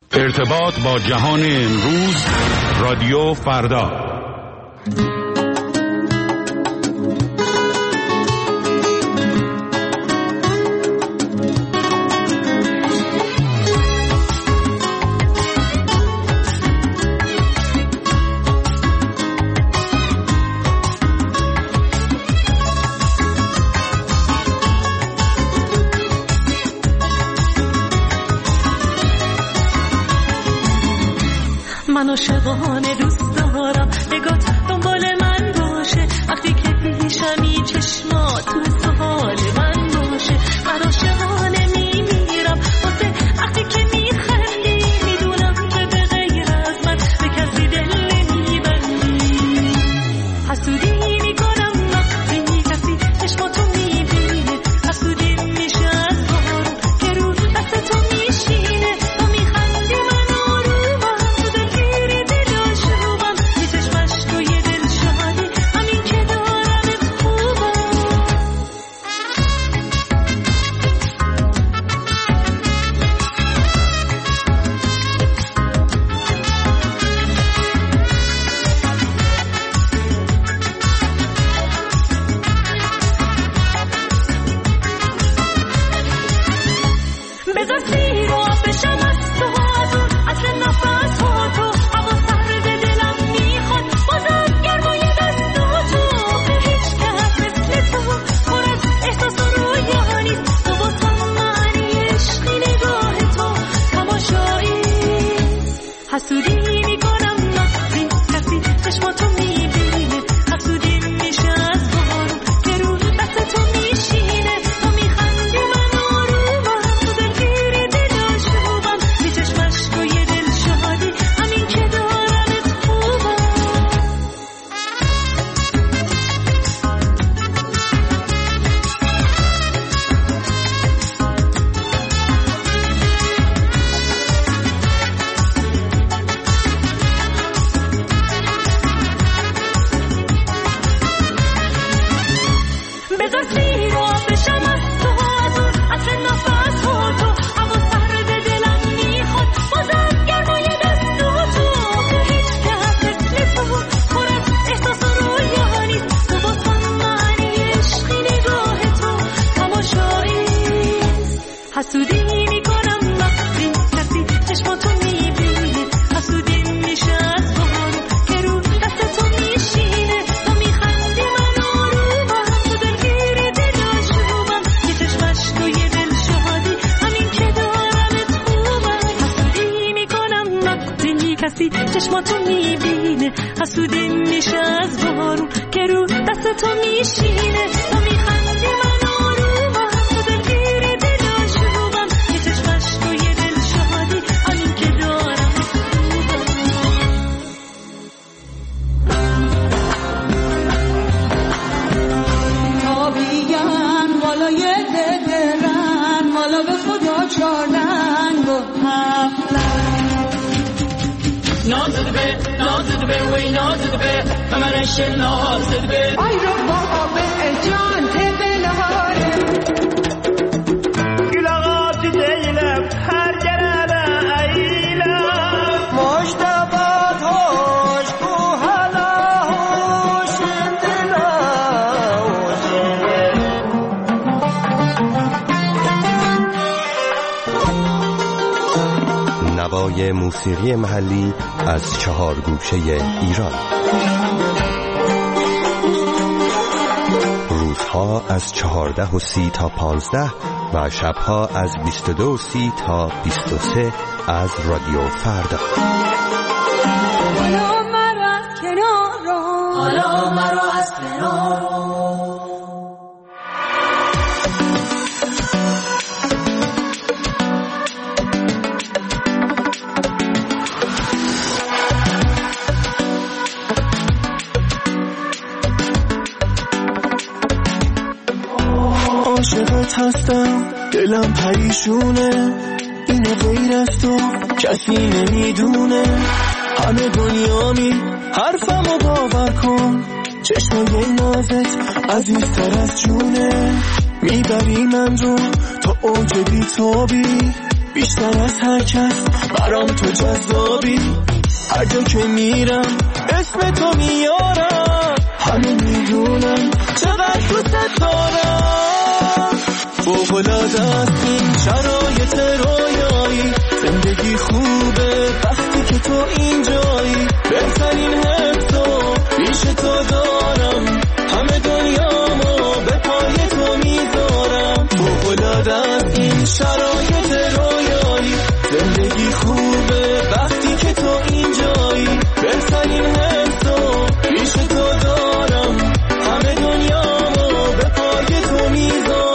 ارتباط با جهان امروز، رادیو فردا. من عاشقانه دوست دارم نگات دنبال من باشه، وقتی که پیشمی چشمات تو سوال من باشه. من عاشقانه میمیرم واسه وقتی که میخندی، میدونم که به غیر از من به کسی دل نمیبندی. حسودی میکنم وقتی کسی چشماتو میبینه، حسودی میشه از بارون که رو دست تو میشینه. تو میخندی من آرومم، تو دلگیری دلاشوبم، یه چشمش تو یه دل شادی، همین که دارمت خوبم. بذار سیر و بشم از تو، از اون اصل نفس ها تو، هوا سرد دلم میخواد بازم گرمای دستو تو. هیچ کس مثل تو پر از احساس و رویا نیست، تو واسم معنی عشقی نگاه تو تماشایی. حسودی میکنم وقتی کسی چشماتو میبینه، حسودی میشه از بارون که رو دست تو میشینه. تو میخندی من آرومم، تو دلگیری دلاشوبم، یه چشمش تو یه دل شادی، همین که دارمت خوبم. بذار سیر و بشم از تو، از اون اصل نفس ها تو، هوا سرد دلم میخواد بازم گرمای دستو تو. هیچ کس مثل تو پر از احساس و رویا نیست، تو واسم معنی عشقی نگاه تو تماشایی. حسودی میکنم وقتی کسی چشماتو میبینه، حسودی میشه از بارون که رو دست تو میشینه. تو میخندی من آرومم، تو دلگیری دلاشوبم، یه چشمش تو یه دل شادی، همین که دارمت خوبم. حسودی میکنم وقتی کسی چشماتو میبینه، حسودی میشه از بارون که رو دست تو میشینه. تو میخندی من آرومم، تو دلگیری دلاشوبم، یه چشمش تو یه دل شادی، همین که دارمت خوبم. آبیان بالای دلرن، مالا به خدا چارنگ و نازد به وی نازد به همرش نازد به ای رو بابا به جان دل هاره گلغات دیلم هر جرده ایلم مشتبات هوش کو حالا هوش دلا نوای موسیقی محلی از 4 گوشه ایران. روزها از 14:30 تا 15 و شبها از 22:30 تا 23 از رادیو فردا. حالا مرا از کنار رو، حالا مرا از کنار رو. عاشقت هستم، دلم پریشونه، اینو غیر از تو کسی نمیدونه. همه دنیامی حرفمو باور کن، چشمای نازت عزیزتر از جونه. میبری من رو تا اوج بیتابی، بیشتر از هر کس برام تو جذابی. هر جا که میرم اسم تو میارم، همه میدونم چقدر دوست دارم. فوق‌العاده است این شرایط رویایی، زندگی خوبه وقتی که تو اینجایی. بهترین حسو پیش تو دارم، همه دنیامو به پای تو میذارم. فوق‌العاده است این شرایط رویایی، زندگی خوبه وقتی که تو اینجایی. بهترین حسو پیش تو دارم، همه دنیامو به پای تو میذارم.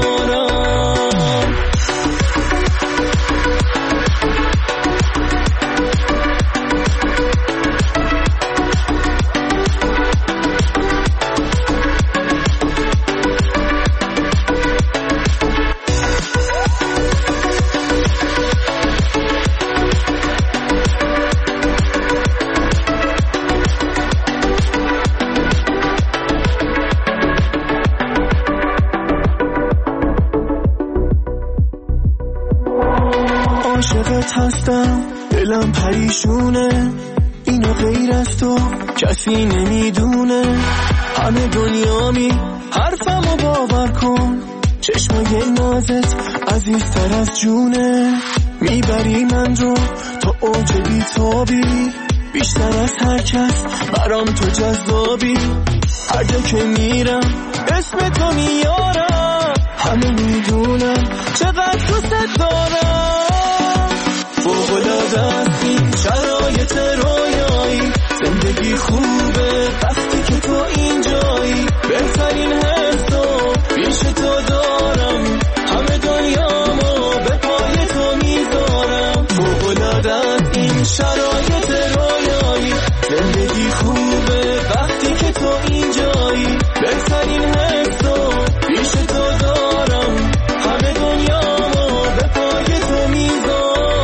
عاشقت هستم، دلم پریشونه، اینو غیر از تو کسی نمیدونه. همه دنیامی حرفمو باور کن، چشمای نازت عزیزتر از جونه. میبری من رو تا اوج بیتابی، بیشتر از هر کس برام تو جذابی. هر جا که میرم اسم تو میارم، همه میدونم چقدر دوست دارم. فوق‌العاده است این شرایط رویایی، زندگی خوبه وقتی که تو اینجایی. بهترین حسو پیش تو دارم، همه دنیامو به پای تو میذارم. فوق‌العاده است این شرایط رویایی، زندگی خوبه وقتی که تو اینجایی. بهترین حسو پیش تو دارم، همه دنیامو به پای تو میذارم.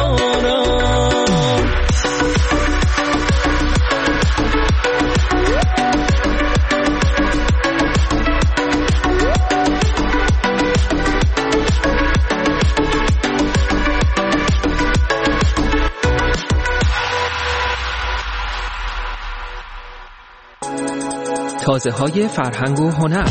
تازه‌های فرهنگ و هنر.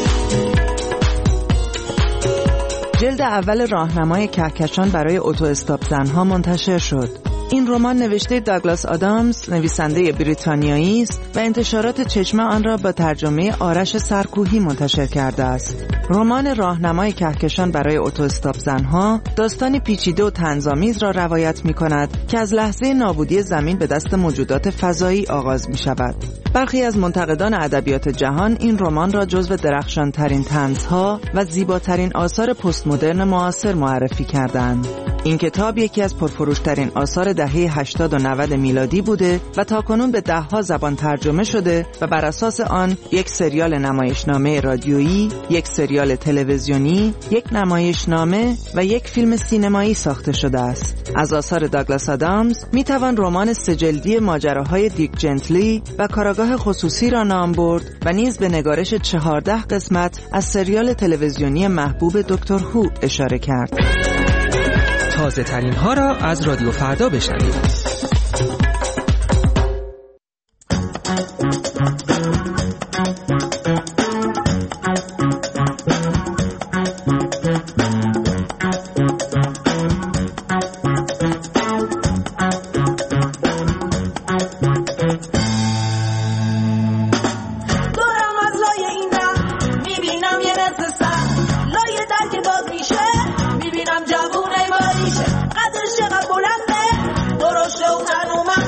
جلد اول راهنمای کهکشان برای اتو استاپ زنها منتشر شد. این رمان نوشته داگلاس آدامز، نویسنده بریتانیایی است و انتشارات چشمه آن را با ترجمه آرش سرکوهی منتشر کرده است. رمان راهنمای کهکشان برای اتو استاپ زنها داستانی پیچیده و طنزآمیز را روایت می‌کند که از لحظه نابودی زمین به دست موجودات فضایی آغاز می‌شود. برخی از منتقدان ادبیات جهان این رمان را جزو درخشان‌ترین طنزها و زیباترین آثار پست مدرن معاصر معرفی کردند. این کتاب یکی از پرفروشترین آثار دهه 80 و 90 میلادی بوده و تاکنون به 10 زبان ترجمه شده و بر اساس آن یک سریال نمایشنامه رادیویی، یک سریال تلویزیونی، یک نمایشنامه و یک فیلم سینمایی ساخته شده است. از آثار داگلاس آدامز میتوان رمان 3 جلدی ماجراهای دیک جنتلی و کاراگاه خصوصی را نام برد و نیز به نگارش 14 قسمت از سریال تلویزیونی محبوب دکتر هو اشاره کرد. تازه ترین ها را از رادیو فردا بشنوید. جوونه باریشه قدرش چقدر بلنده درشته و تنومه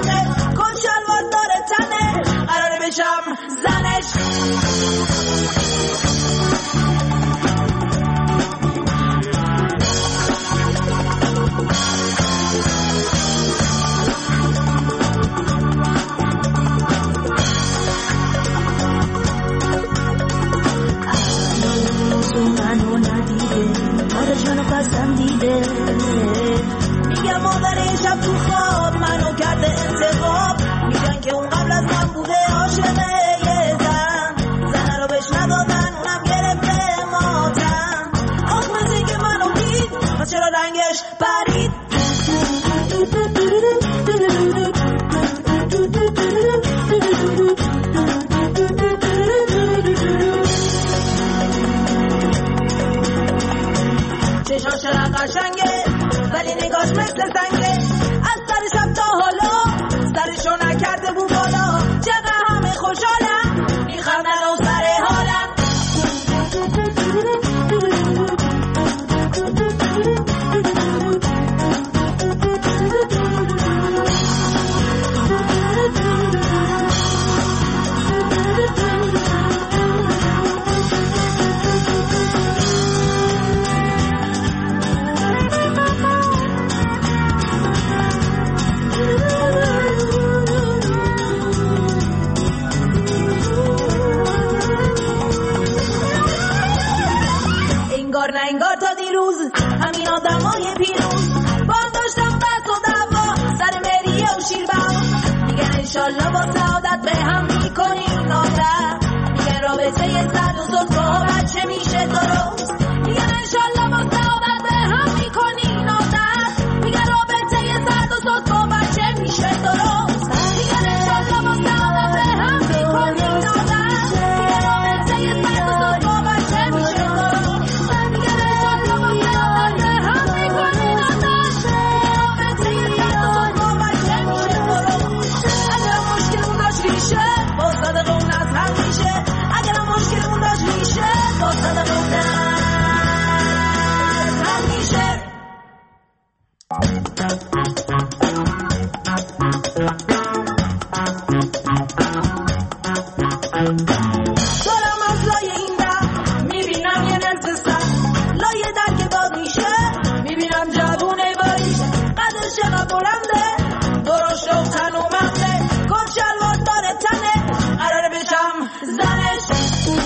دارم از لای این در میبینم یه نزد لای در که باد میشه میبینم جوونه باریشه قدرش چقدر بلنده درشت و تنومنده کت شلوار داره تنه قراره بشم زنش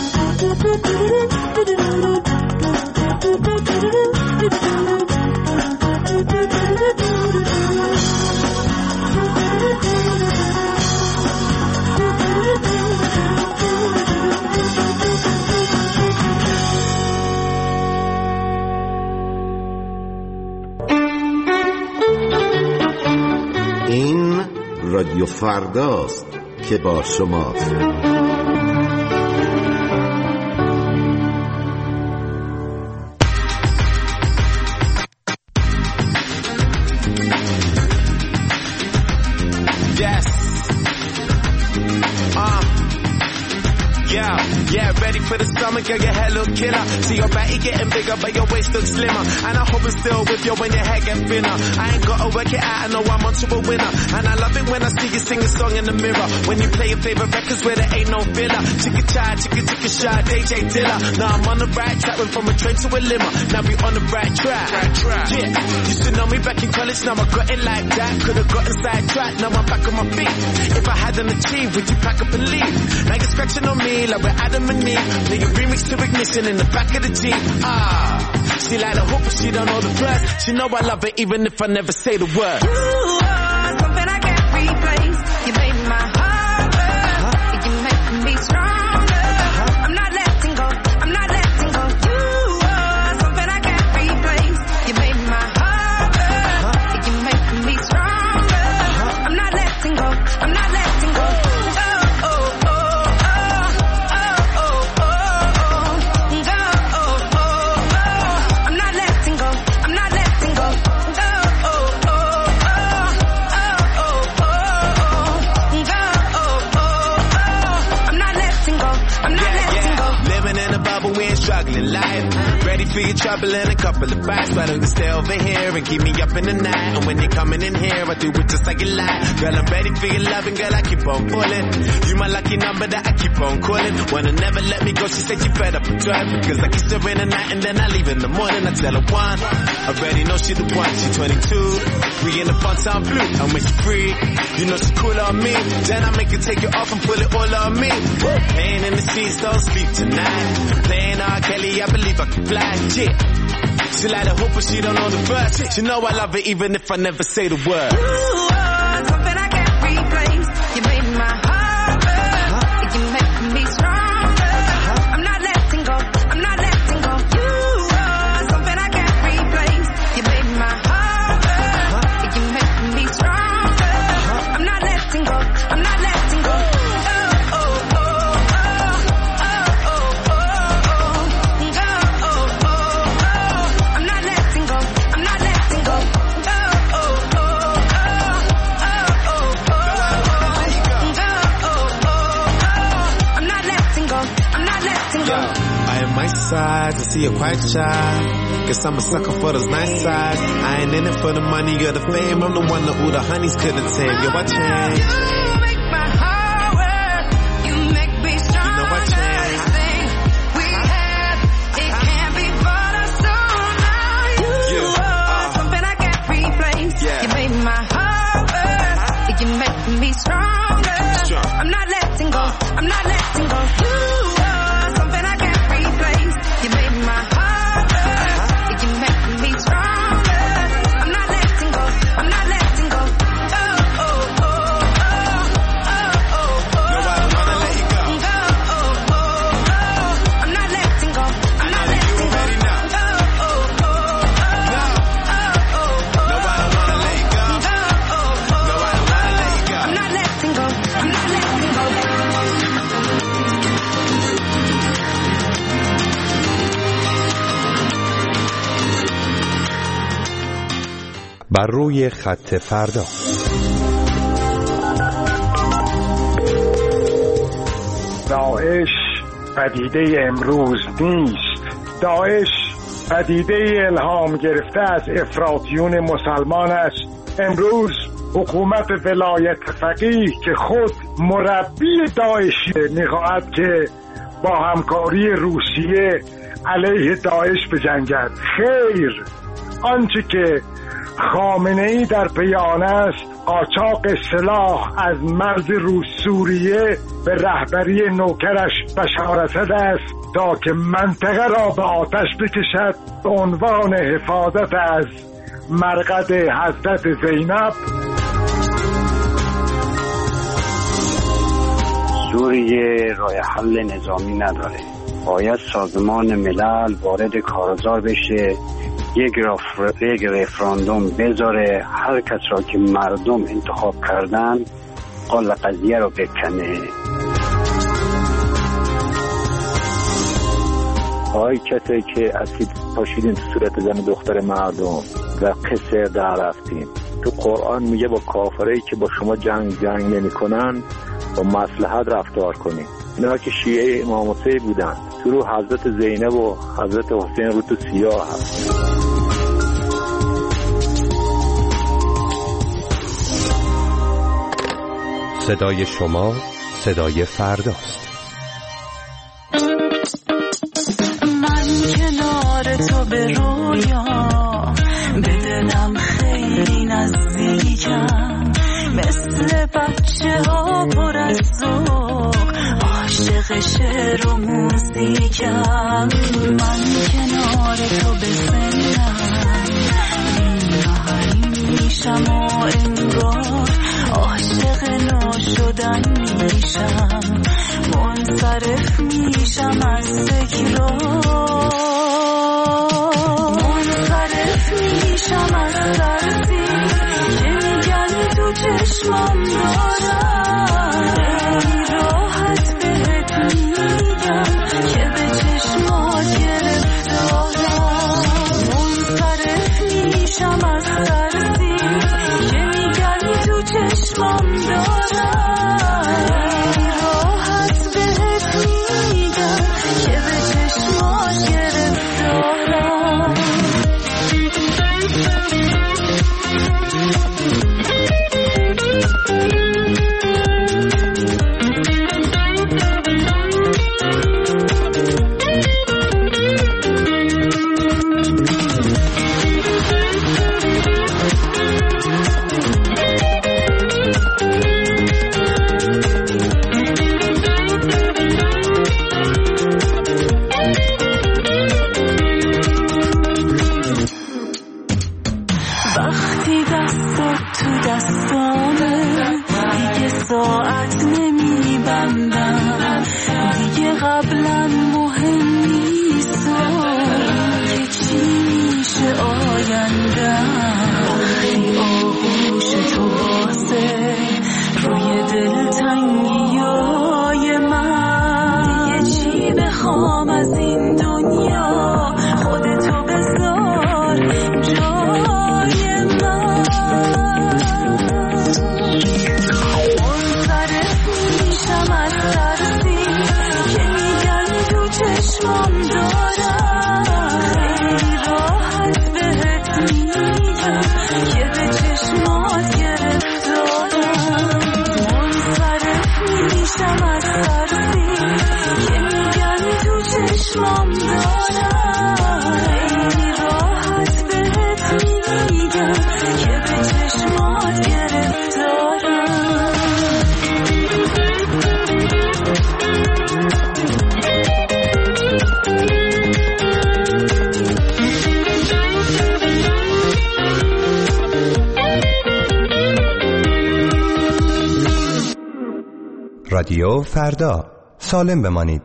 این رادیو فرداست که با شماست. Yeah, ready for the summer, girl, your hair look killer. See your body getting bigger, but your waist looks slimmer. And I hope it's still with you when your hair get thinner. I ain't gotta work it out, I know I'm onto a winner. And I love it when I see you sing a song in the mirror. When you play your favorite records where there ain't no filler. Chicka chai, chicka shy, DJ Dilla. Now I'm on the right track, went from a train to a limo. Now we on the right track. Yeah, used to know me back in college, now I got it like that. Could've gotten sidetracked, now I'm back on my feet. If I hadn't achieved, would you pack up and leave? Now you're scratching on me like we're Adam and Eve. Now you remix to Ignition in the back of the Jeep. She like the hope, but she don't know the verse. She know I love it even if I never say the word. You are something I can't replace. You made my heart burn. You make me stronger. I'm not letting go. I'm not letting go. You are something I can't replace. You made my heart burn. You make me stronger. I'm not letting go. I'm not letting go. Struggling life, ready for your trouble and a couple of bites. Why don't you stay over here and keep me up in the night? And when you're coming in here, I do it just like you like. Girl, I'm ready for your love and girl, I keep on pulling. You my lucky number that I keep on calling. Wanna never let me go, she said she fed up and driving. Cause I kiss her in the night and then I leave in the morning. I tell her one, I already know she the one, she 22. We in the fun time blue, and when she free, you know she cool on me. Then I make her take it off and pull it all on me. Laying in the sheets, don't sleep tonight. Playing R. Kelly, I believe I can fly, yeah. She like the hope, but she don't know the verse. She know I love it even if I never say the word. You are something I can't replace. You made my heart burn. You make me stronger. I'm not letting go. I'm not letting go. You are something I can't replace. You made my heart burn. You make me stronger. I'm not letting go. I'm not letting go. I see you're quite shy. Guess I'm a sucker for those nice sides. I ain't in it for the money or the fame. I'm the one that all the honeys couldn't tame. Yo, I changed. You make my heart work. You make me stronger. You know I changed. Everything we have, it can't be bought or sold now. You are something I can't replace. Yeah. You made my heart work. You make me stronger. I'm not letting go. I'm not letting go. You are something I can't replace. You made my heart burn. You make me stronger. I'm not letting go. I'm not letting go. Oh, oh, oh, oh, oh, oh, oh. Nobody wanna let you go. Oh, oh, oh, oh. I'm not letting go. I'm not letting go. Oh, oh, oh, oh. No. Oh, oh, oh. Nobody wanna let you go. Oh, oh, oh. Nobody wanna let you go. I'm not letting go. I'm not letting go. بر روی خط فردا. داعش پدیده امروز نیست. داعش پدیده الهام گرفته از افراطیون مسلمان است. امروز حکومت ولایت فقیه که خود مربی داعشی می‌خواهد که با همکاری روسیه علیه داعش بجنگد. خیر، آنچه که خامنه‌ای در پیانه است قاچاق سلاح از مرز روس سوریه به رهبری نوکرش بشار اسد است تا که منطقه را به آتش بکشد به عنوان حفاظت از مرقد حضرت زینب. سوریه راه حل نظامی نداره. باید سازمان ملل وارد کارزار بشه، یک رفراندوم بذاره، هر کس را که مردم انتخاب کردن قال قضیه رو بکنه. آی کسی که اسید پاشیدین تو صورت زن دختر مردم و قصر در رفتین. تو قرآن میگه با کافرایی که با شما جنگ نمی کنن با مصلحت رفتار کنین. اینا که شیعه امام حسین بودن، تو رو حضرت زینب و حضرت حسین رو تو سیاه هست. صدای شما صدای فرداست. من کنار تو به رویا به دلم خیلی نزدیکم، مثل بچه ها پر از ذوق عاشق شعر و موزیکم. من کنار تو به سنم بی‌محرم میشم و انگار عاشق نو شدن میشم، منصرف میشم از تکرار، منصرف میشم از ترسی که میگن تو چشمم دارم. خیلی راحت بهت میگم که به چشمات گرفتارم، منصرف میشم از ترسی که میگن تو چشمم دارم. خیلی راحت بهت میگم که به چشمات گرفتارم. وقتی دستت تو دستامه دیگه ساعت نمیبندم، دیگه قبلا مهم نیست که چی میشه آیندم. وقتی آغوش تو بازه روی دلتنگیای من، دیگه چی بخوام از این دنیا، خودتو بذار جای من. منصرف میشم از ترسی که میگن تو چشمم دارم. خیلی راحت بهت میگم که به چشمات گرفتارم، منصرف میشم از ترسی که میگن تو چشمم دارم. خیلی راحت بهت میگم که به چشمات گرفتارم. رادیو فردا، سالم بمانید.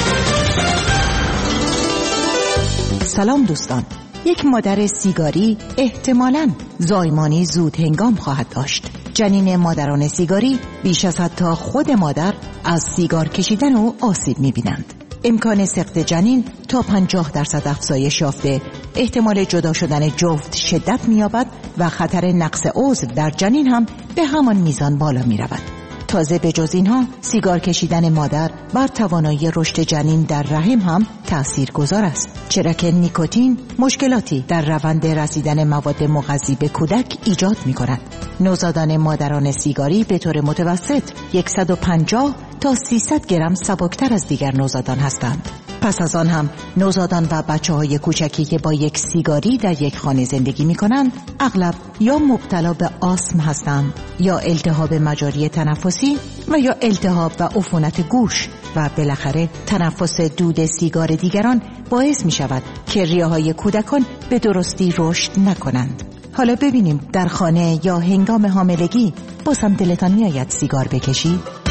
سلام دوستان. یک مادر سیگاری احتمالاً زایمانی زود هنگام خواهد داشت. جنین مادران سیگاری بیش از حتی خود مادر از سیگار کشیدن او آسیب می‌بینند. امکان سقط جنین تا 50% افزایش یافته، احتمال جدا شدن جفت شدت می‌یابد و خطر نقص عضو در جنین هم به همان میزان بالا می‌رود. تازه به جز اینها سیگار کشیدن مادر بر توانایی رشد جنین در رحم هم تأثیر گذار است، چرا که نیکوتین مشکلاتی در روند رسیدن مواد مغذی به کودک ایجاد می کند. نوزادان مادران سیگاری به طور متوسط 150 تا 300 گرم سبکتر از دیگر نوزادان هستند. پس از آن هم نوزادان و بچه‌های کوچکی که با یک سیگاری در یک خانه زندگی می‌کنند اغلب یا مبتلا به آسم هستند یا التهاب مجاری تنفسی و یا التهاب و عفونت گوش و بالاخره تنفس دود سیگار دیگران باعث می‌شود که ریه‌های کودکان به درستی رشد نکنند. حالا ببینیم در خانه یا هنگام حاملگی بازم دلتان می‌آید سیگار بکشید؟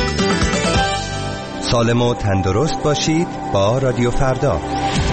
سالم و تندرست باشید با رادیو فردا.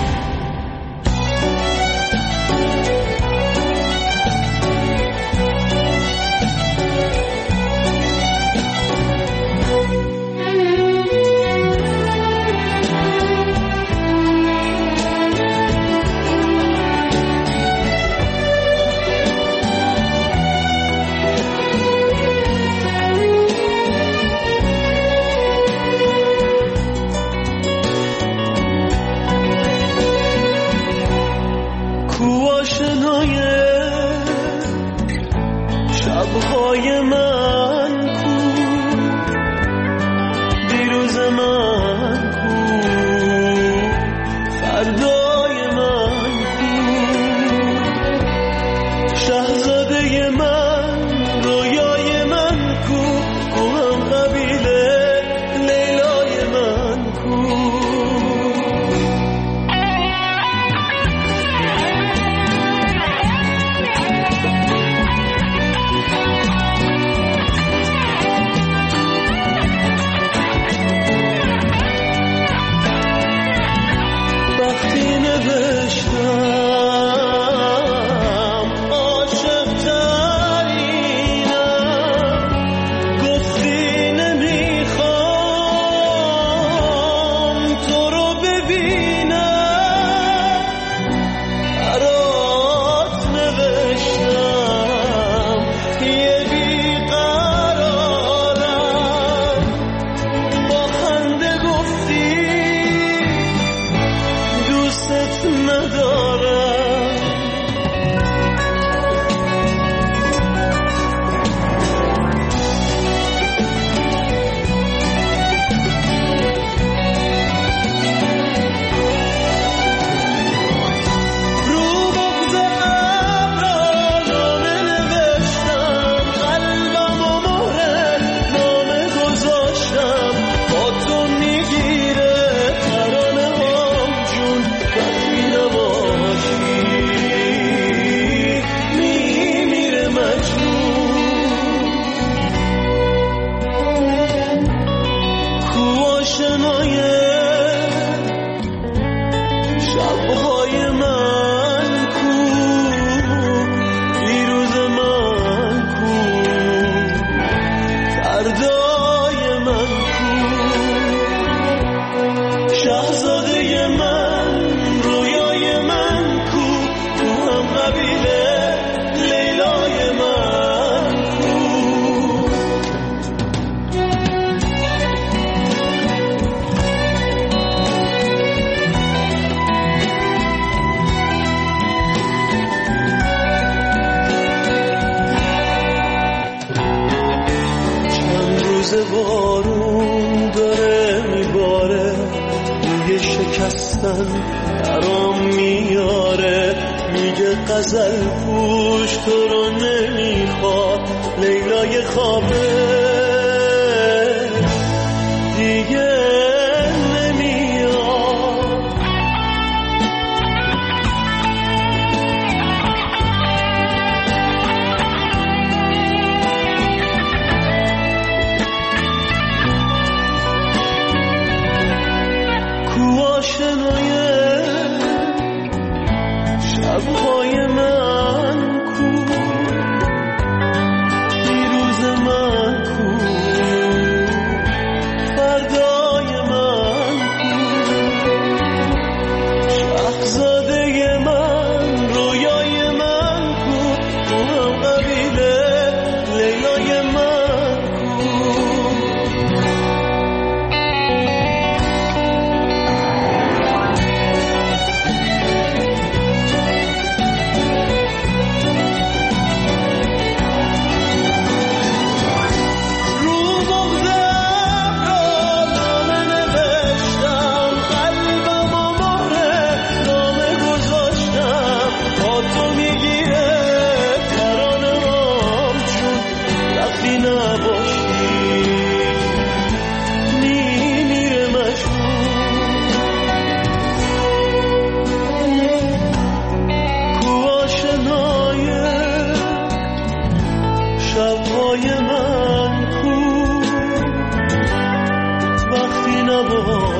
بارون داره میباره روی شکستن برام میاره میگه غزل پوش تو رو نمیخواد لیلای خوابه دیگه شبهای من کو دیروز من شب‌های من کو وقتی نباشه